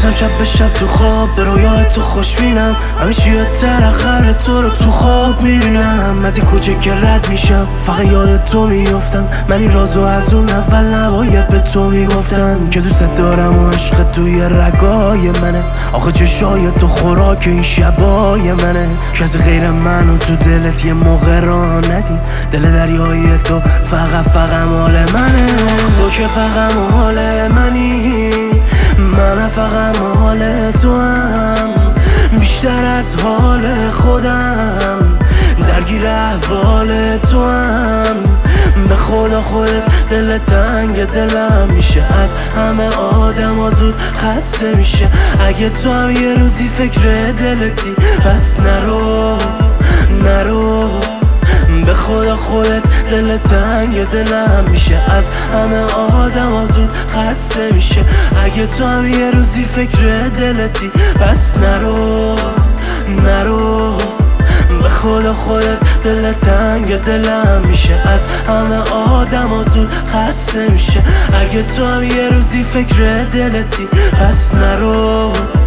بازم شب به شب تو خواب به رویای تو خوش بینم، همه چی ترخر تو رو تو خواب میبینم. از این کوچه که رد میشم فقط یاد تو میافتم، من این رازو از اون اول نباید به تو میگفتم که دوست دارم و عشق توی رگای منه. آخه چشای تو خوراک این شبای منه، کسی غیر منو تو دلت یه موقع را ندی. دل دریای تو فقط مال منه. تو که فقط مال منی، من فقط مال تو هم، بیشتر از حال خودم درگیر احوال تو هم. به خدا خودت دل تنگ دلم میشه، از همه آدم ها زود خسته میشه. اگه تو هم یه روزی فکر دلتی پس نرو به خدا خودت دل تنگ دلم میشه، از همه آدم ها زود خسته میشه. اگه تو هم یه روزی فکر دلتی پس نرو به خدا خودت دل تنگ دلم میشه، از همه آدم ها زود خسته میشه. اگه تو هم یه روزی فکر دلتی پس نرو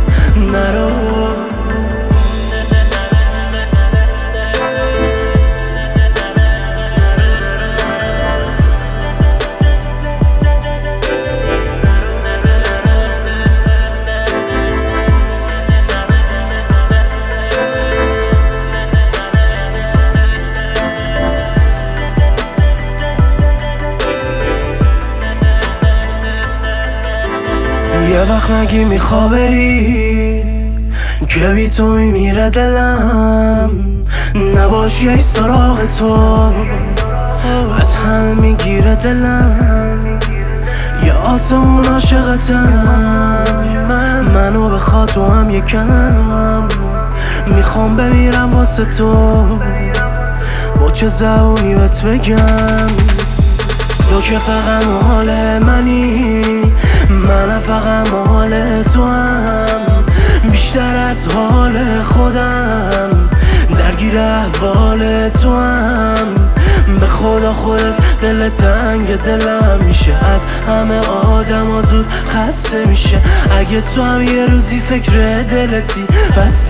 یه وقت نگی میخوا بری که بی تو میمیره دلم، نباشی ای سراغ تو از همه میگیره دلم. یه آسمون عاشقتم، منو بخواد تو هم یکم، میخوام بمیرم واسه تو، با چه زبونی بهت بگم. تو که فقط مال منی، من فقط مال تو هم، بیشتر از حال خودم درگیر احوال تو هم. به خدا خودت دل تنگ دلم میشه، از همه آدم ها زود خسته میشه. اگه تو هم یه روزی فکر دلتی پس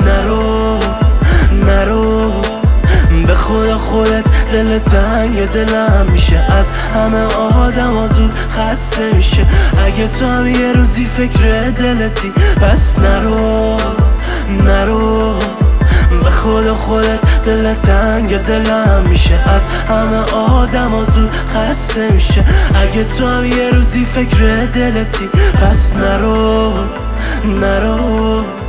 نرو به خدا خودت دل تنگ دلم میشه، از همه آدم ها زود خسته میشه. اگه تو هم یه روزی فکر دلتی پس نرو به خدا خودت دل تنگ دلم میشه، از همه آدم ها زود خسته میشه. اگه تو هم یه روزی فکر دلتی پس نرو